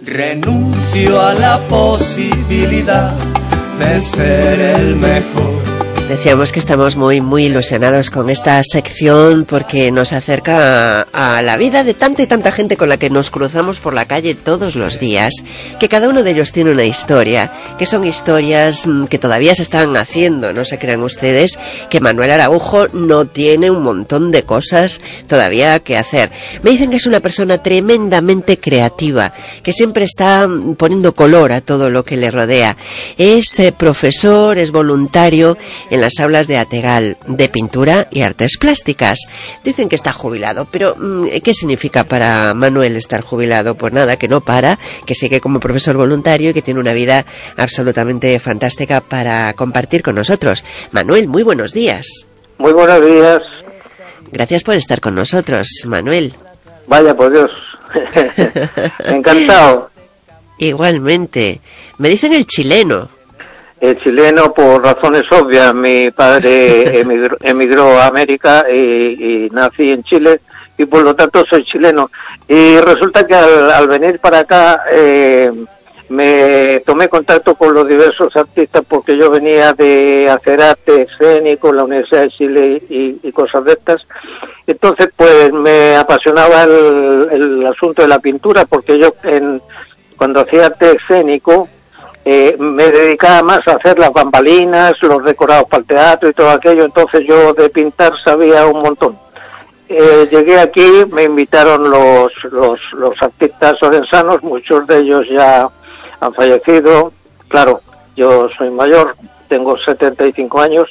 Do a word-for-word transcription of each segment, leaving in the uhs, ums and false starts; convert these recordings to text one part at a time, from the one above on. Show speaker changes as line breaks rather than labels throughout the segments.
Renuncio a la posibilidad de ser el mejor.
Decíamos que estamos muy, muy ilusionados con esta sección porque nos acerca a, a la vida de tanta y tanta gente con la que nos cruzamos por la calle todos los días, que cada uno de ellos tiene una historia, que son historias que todavía se están haciendo, no se crean ustedes que Manuel Araujo no tiene un montón de cosas todavía que hacer. Me dicen que es una persona tremendamente creativa, que siempre está poniendo color a todo lo que le rodea. Es eh, profesor, es voluntario en las aulas de Ategal de pintura y artes plásticas. Dicen que está jubilado, pero ¿qué significa para Manuel estar jubilado? Pues nada, que no para, que sigue como profesor voluntario y que tiene una vida absolutamente fantástica para compartir con nosotros. Manuel, muy buenos días.
Muy buenos días.
Gracias por estar con nosotros, Manuel.
Vaya, por Dios. Encantado.
Igualmente. Me dicen el chileno.
El chileno, por razones obvias. Mi padre emigró, emigró a América y, y nací en Chile y por lo tanto soy chileno. Y resulta que al, al venir para acá eh, me tomé contacto con los diversos artistas porque yo venía de hacer arte escénico en la Universidad de Chile y, y cosas de estas. Entonces pues me apasionaba el, el asunto de la pintura porque yo en, cuando hacía arte escénico Eh, me dedicaba más a hacer las bambalinas, los decorados para el teatro y todo aquello, entonces yo de pintar sabía un montón. Eh, llegué aquí, me invitaron los, los, los artistas orensanos, muchos de ellos ya han fallecido, claro, yo soy mayor, tengo setenta y cinco años,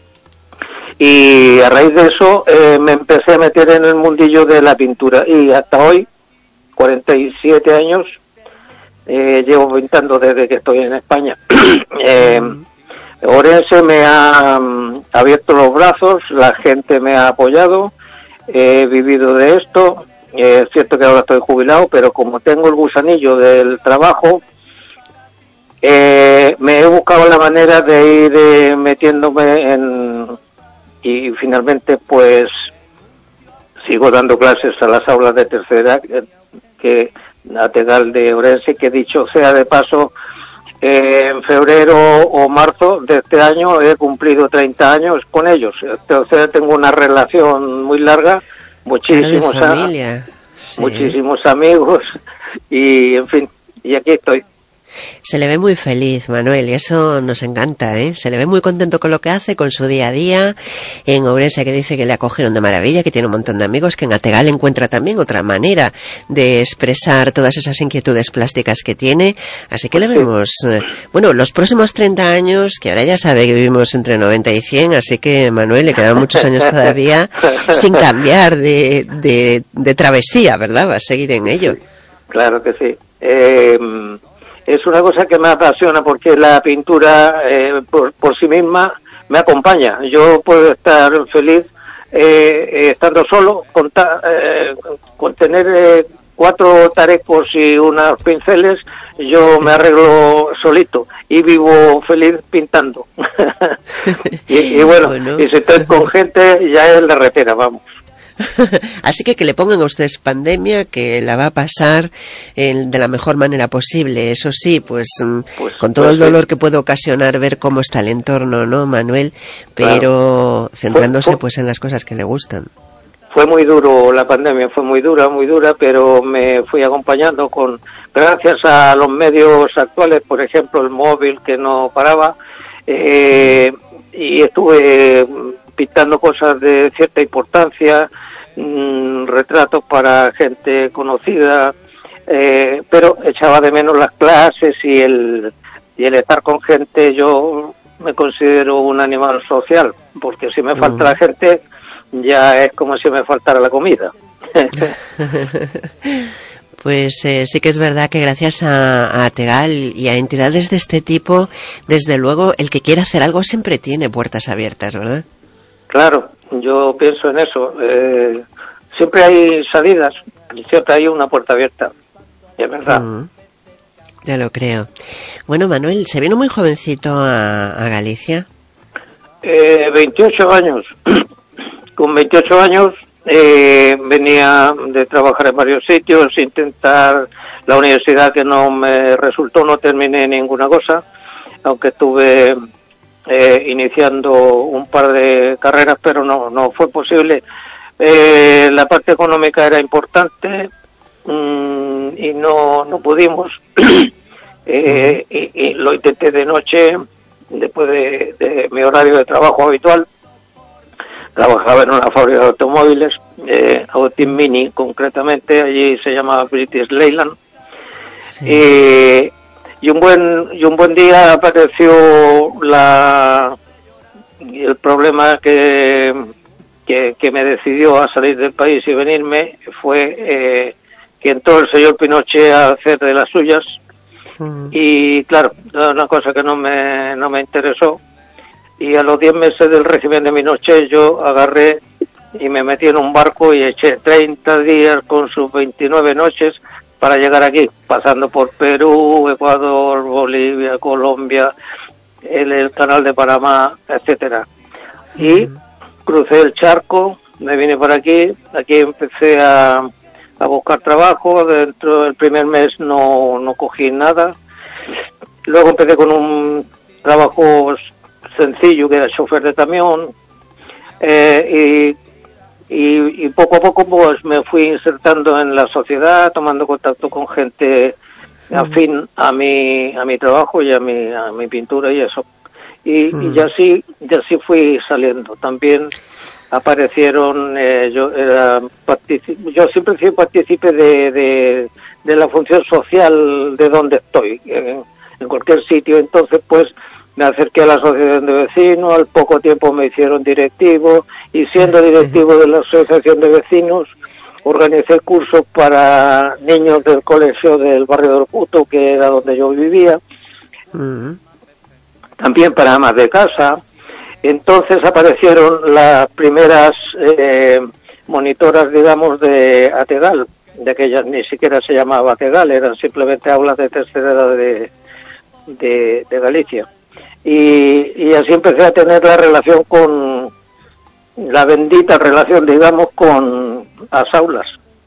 y a raíz de eso eh, me empecé a meter en el mundillo de la pintura, y hasta hoy, cuarenta y siete años, Eh, llevo pintando desde que estoy en España. eh, Orense me ha um, abierto los brazos, la gente me ha apoyado, he vivido de esto, eh, es cierto que ahora estoy jubilado, pero como tengo el gusanillo del trabajo, eh, me he buscado la manera de ir eh, metiéndome en... y finalmente pues sigo dando clases a las aulas de tercera que, que Ategal de Orense, que dicho sea de paso, eh, en febrero o marzo de este año he cumplido treinta años con ellos, entonces tengo una relación muy larga, muchísimos, a, sí. muchísimos amigos y en fin, y aquí estoy.
Se le ve muy feliz, Manuel, y eso nos encanta, ¿eh? Se le ve muy contento con lo que hace, con su día a día. En Ourense, que dice que le acogieron de maravilla, que tiene un montón de amigos, que en Ategal encuentra también otra manera de expresar todas esas inquietudes plásticas que tiene. Así que le vemos, eh, bueno, los próximos treinta años, que ahora ya sabe que vivimos entre noventa y cien, así que, Manuel, le quedan muchos años todavía sin cambiar de, de, de travesía, ¿verdad? Va a seguir en ello.
Claro que sí. Eh... Es una cosa que me apasiona porque la pintura eh, por, por sí misma me acompaña. Yo puedo estar feliz eh, estando solo, con, ta, eh, con tener eh, cuatro tarecos y unos pinceles, yo me arreglo solito y vivo feliz pintando. y, y bueno, bueno, y si estoy con gente ya es la repera, vamos.
Así que que le pongan a ustedes pandemia, que la va a pasar eh, de la mejor manera posible. Eso sí, pues, pues con todo pues, el dolor sí. que puede ocasionar ver cómo está el entorno, ¿no, Manuel? Pero claro. centrándose fue, fue, pues en las cosas que le gustan.
Fue muy duro la pandemia, fue muy dura, muy dura, pero me fui acompañando con, gracias a los medios actuales, por ejemplo el móvil que no paraba, eh, sí. y estuve pintando cosas de cierta importancia, mmm, retratos para gente conocida, eh, pero echaba de menos las clases y el y el estar con gente. Yo me considero un animal social, porque si me falta mm. la gente ya es como si me faltara la comida.
Pues eh, sí que es verdad que gracias a, a Ategal y a entidades de este tipo, desde luego el que quiera hacer algo siempre tiene puertas abiertas, ¿verdad?
Claro, yo pienso en eso. Eh, siempre hay salidas y siempre hay una puerta abierta. Y es verdad. Mm,
ya lo creo. Bueno, Manuel, ¿se vino muy jovencito a, a Galicia?
Eh, veintiocho años. Con veintiocho años eh, venía de trabajar en varios sitios, intentar la universidad que no me resultó, no terminé ninguna cosa, aunque estuve eh, iniciando un par de carreras, pero no, no fue posible. Eh, la parte económica era importante mmm, y no, no pudimos. eh, y, y lo intenté de noche, después de, de mi horario de trabajo habitual. Trabajaba en una fábrica de automóviles, eh, Autin Mini concretamente, allí se llamaba British Leyland. Sí. Eh, y un buen y un buen día apareció la el problema que que, que me decidió a salir del país y venirme fue eh, que entró el señor Pinochet a hacer de las suyas. Uh-huh. Y claro, una cosa que no me no me interesó. Y a los diez meses del régimen de Pinochet yo agarré y me metí en un barco y eché treinta días con sus veintinueve noches para llegar aquí, pasando por Perú, Ecuador, Bolivia, Colombia, el, el canal de Panamá, etcétera. Y uh-huh. crucé el charco, me vine por aquí, aquí empecé a, a buscar trabajo, dentro del primer mes no, no cogí nada, luego empecé con un trabajo sencillo que era chofer de camión, eh, y, y, y poco a poco pues me fui insertando en la sociedad, tomando contacto con gente afín a mi a mi trabajo y a mi a mi pintura y eso, y, mm. y así y así fui saliendo. También aparecieron eh, yo era particip- yo siempre fui partícipe de, de de la función social de donde estoy, en, en cualquier sitio. Entonces pues me acerqué a la asociación de vecinos, al poco tiempo me hicieron directivo, y siendo directivo de la asociación de vecinos organicé cursos para niños del colegio del barrio del Puto, que era donde yo vivía, uh-huh. también para amas de casa. Entonces aparecieron las primeras eh, monitoras, digamos, de Ategal, de aquellas ni siquiera se llamaba Ategal, eran simplemente aulas de tercera edad de, de, de Galicia. Y, y así empecé a tener la relación con, la bendita relación, digamos, con las aulas,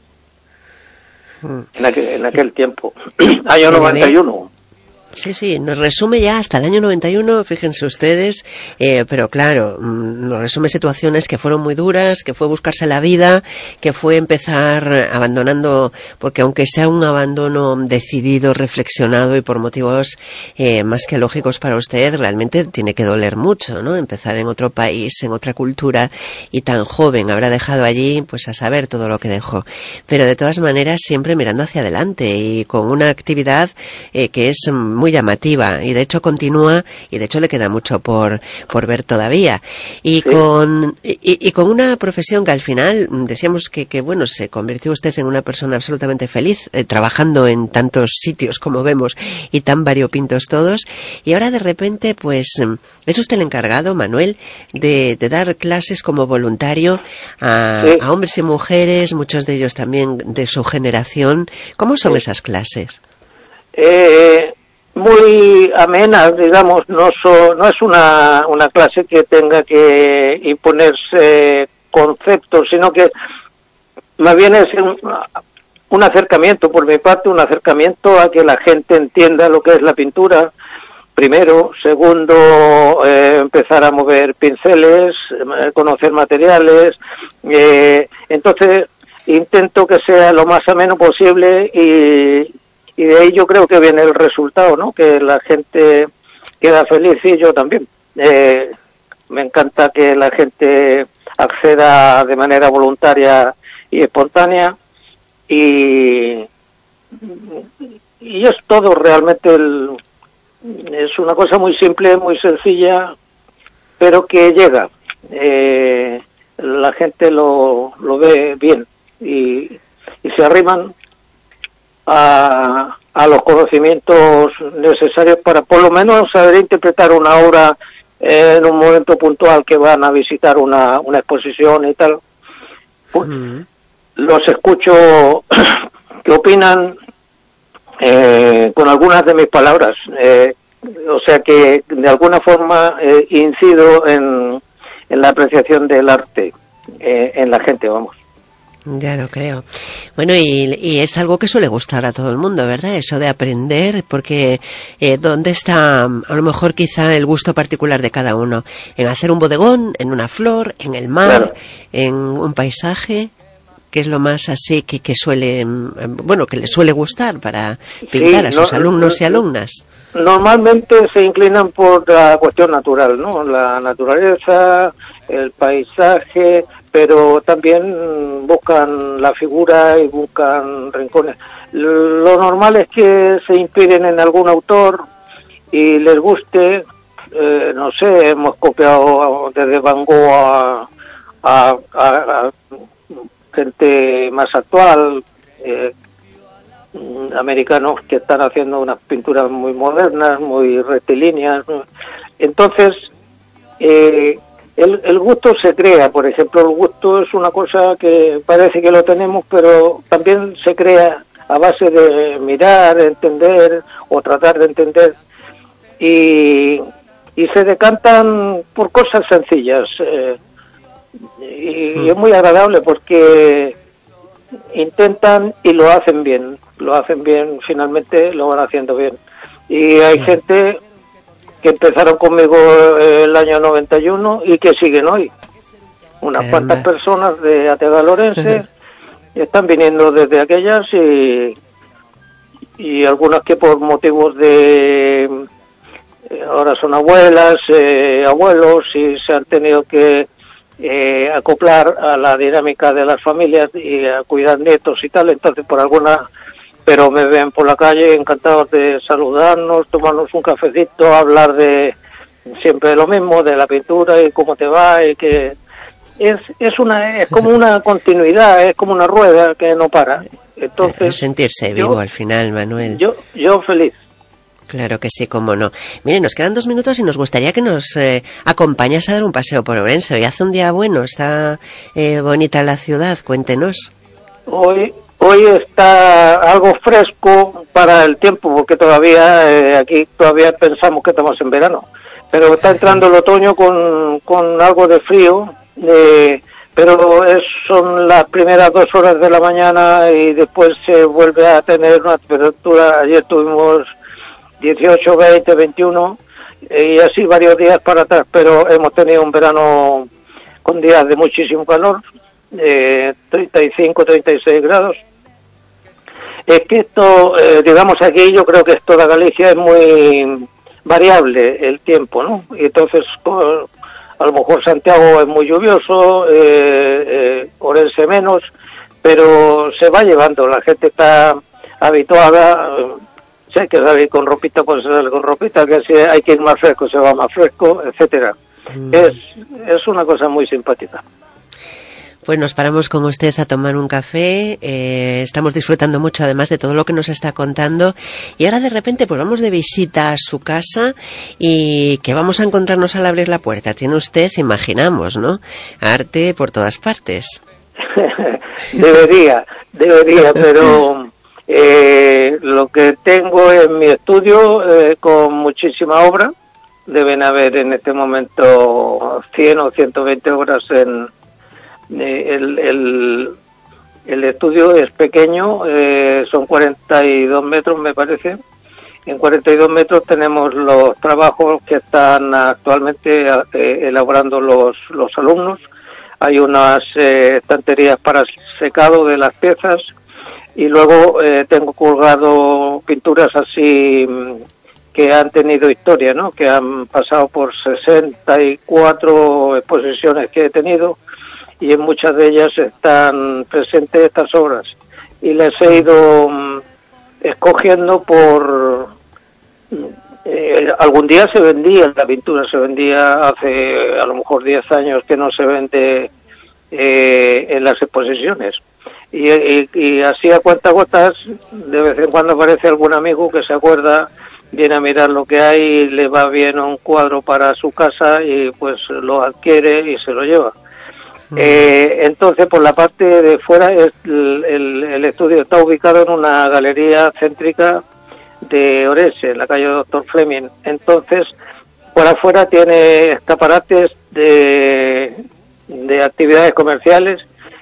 en aquel, en aquel tiempo, año noventa y uno.
Sí, sí, nos resume ya hasta el año noventa y uno, fíjense ustedes, eh, pero claro, nos resume situaciones que fueron muy duras, que fue buscarse la vida, que fue empezar abandonando, porque aunque sea un abandono decidido, reflexionado y por motivos eh, más que lógicos para usted, realmente tiene que doler mucho, ¿no? Empezar en otro país, en otra cultura, y tan joven, habrá dejado allí, pues a saber todo lo que dejó. Pero de todas maneras, siempre mirando hacia adelante y con una actividad eh, que es muy muy llamativa, y de hecho continúa, y de hecho le queda mucho por por ver todavía, y sí. con y, y con una profesión que al final decíamos que, que bueno, se convirtió usted en una persona absolutamente feliz, eh, trabajando en tantos sitios como vemos y tan variopintos todos, y ahora de repente pues es usted el encargado, Manuel, de, de dar clases como voluntario a, sí. a hombres y mujeres, muchos de ellos también de su generación. ¿Cómo son sí. esas clases?
Eh muy amena, digamos, no so, no es una una clase que tenga que imponerse conceptos, sino que más bien es un, un acercamiento por mi parte, un acercamiento a que la gente entienda lo que es la pintura, primero, segundo, eh, empezar a mover pinceles, conocer materiales, eh, entonces intento que sea lo más ameno posible y Y de ahí yo creo que viene el resultado, ¿no? Que la gente queda feliz y yo también. Eh, me encanta que la gente acceda de manera voluntaria y espontánea. Y, y es todo realmente. El, es una cosa muy simple, muy sencilla, pero que llega. Eh, la gente lo, lo ve bien y, y se arriman A, a los conocimientos necesarios para por lo menos saber interpretar una obra en un momento puntual que van a visitar una, una exposición y tal. Pues, uh-huh. Los escucho que opinan eh, con algunas de mis palabras, eh, o sea que de alguna forma eh, incido en, en la apreciación del arte eh, en la gente, vamos.
Ya lo creo. Bueno, y, y es algo que suele gustar a todo el mundo, ¿verdad? Eso de aprender, porque eh, ¿dónde está a lo mejor quizá el gusto particular de cada uno? ¿En hacer un bodegón, en una flor, en el mar, claro, en un paisaje? ¿Qué es lo más así que, que suele, bueno, que le suele gustar para pintar sí, a sus no, alumnos y alumnas?
Normalmente se inclinan por la cuestión natural, ¿no? La naturaleza, el paisaje, pero también buscan la figura y buscan rincones. Lo normal es que se inspiren en algún autor y les guste, eh, no sé, hemos copiado desde Van Gogh a, a, a, a gente más actual, eh, americanos que están haciendo unas pinturas muy modernas, muy rectilíneas. Entonces, eh, el, el gusto se crea. Por ejemplo, el gusto es una cosa que parece que lo tenemos, pero también se crea a base de mirar, entender o tratar de entender, y, y se decantan por cosas sencillas. Eh, y, y es muy agradable porque intentan y lo hacen bien, lo hacen bien, finalmente lo van haciendo bien. Y hay gente que empezaron conmigo el año noventa y uno y que siguen hoy. Unas Caramba. cuantas personas de Ategalorense están viniendo desde aquellas y, y algunas que por motivos de... ahora son abuelas, eh, abuelos y se han tenido que Eh, acoplar a la dinámica de las familias y a cuidar nietos y tal, entonces por alguna, pero me ven por la calle encantados de saludarnos, tomarnos un cafecito, hablar de siempre de lo mismo, de la pintura y cómo te va, y que es es una es como una continuidad, es como una rueda que no para. Entonces
es sentirse vivo yo, al final, Manuel.
Yo yo feliz.
Claro que sí, cómo no. Mire, nos quedan dos minutos y nos gustaría que nos eh, acompañas a dar un paseo por Ourense. Hoy hace un día bueno, está eh, bonita la ciudad, cuéntenos.
Hoy hoy está algo fresco para el tiempo, porque todavía eh, aquí todavía pensamos que estamos en verano, pero está entrando el otoño con, con algo de frío, eh, pero es, son las primeras dos horas de la mañana y después se vuelve a tener una temperatura. Ayer tuvimos dieciocho, veinte, veintiuno y así varios días para atrás, pero hemos tenido un verano con días de muchísimo calor, eh, treinta y cinco, treinta y seis grados. Es que esto, eh, digamos aquí, yo creo que toda Galicia es muy variable el tiempo, ¿no? Y entonces, pues, a lo mejor Santiago es muy lluvioso, eh, eh, Ourense menos, pero se va llevando, la gente está habituada. Si hay que salir con ropita, pues se sale con ropita, que si hay que ir más fresco, se va más fresco, etcétera. Mm. Es, es una cosa muy simpática.
Pues nos paramos con usted a tomar un café, eh, estamos disfrutando mucho además de todo lo que nos está contando, y ahora de repente pues vamos de visita a su casa y que vamos a encontrarnos al abrir la puerta. Tiene usted, imaginamos, ¿no?, arte por todas partes.
debería, debería, pero... Eh, lo que tengo en mi estudio eh, con muchísima obra, deben haber en este momento cien o ciento veinte obras en eh, el, el, el estudio es pequeño, eh, son cuarenta y dos metros me parece. En cuarenta y dos metros tenemos los trabajos que están actualmente eh, elaborando los, los alumnos. Hay unas eh, estanterías para secado de las piezas. Y luego eh, tengo colgado pinturas así que han tenido historia, ¿no? Que han pasado por sesenta y cuatro exposiciones que he tenido y en muchas de ellas están presentes estas obras. Y les he ido um, escogiendo por... Eh, algún día se vendía, la pintura se vendía hace a lo mejor diez años que no se vende eh, en las exposiciones. Y, y, y así a cuentagotas, de vez en cuando aparece algún amigo que se acuerda, viene a mirar lo que hay y le va bien un cuadro para su casa y pues lo adquiere y se lo lleva. Mm. Eh, entonces, por la parte de fuera, es el, el, el estudio está ubicado en una galería céntrica de Ourense, en la calle Doctor Fleming. Entonces, por afuera tiene escaparates de, de actividades comerciales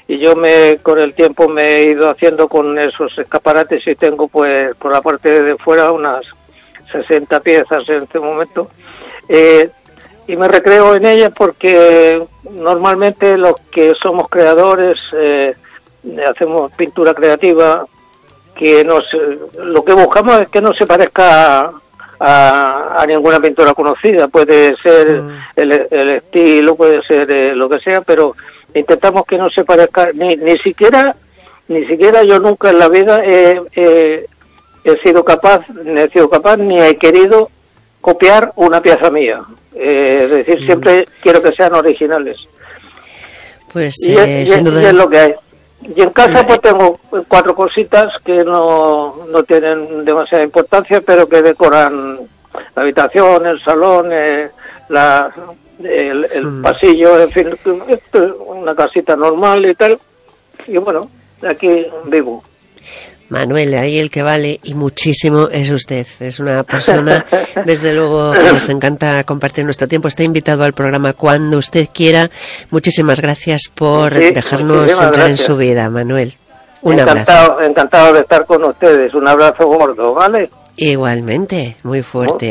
y yo me con el tiempo me he ido haciendo con esos escaparates y tengo pues por la parte de fuera unas sesenta piezas en este momento. Eh, y me recreo en ellas porque normalmente los que somos creadores eh, hacemos pintura creativa, que nos, lo que buscamos es que no se parezca a, a ninguna pintura conocida. Puede ser mm. el, el estilo, puede ser eh, lo que sea, pero intentamos que no se parezca, ni, ni siquiera ni siquiera yo nunca en la vida he, he, he sido capaz, ni he sido capaz, ni he querido copiar una pieza mía. Eh, es decir, mm. siempre quiero que sean originales.
Pues
y,
eh,
es,
sin
y,
duda...
y es lo que hay. Y en casa pues tengo cuatro cositas que no, no tienen demasiada importancia, pero que decoran la habitación, el salón, eh, la, el, el mm. pasillo, en fin, una casita normal y tal. Y bueno, aquí vivo.
Manuel, ahí el que vale y muchísimo es usted. Es una persona, desde luego, que nos encanta compartir nuestro tiempo. Está invitado al programa cuando usted quiera. Muchísimas gracias por sí, dejarnos entrar gracias. en su vida, Manuel. Un
encantado,
abrazo.
Encantado de estar con ustedes. Un abrazo gordo, ¿vale?
Igualmente, muy fuerte.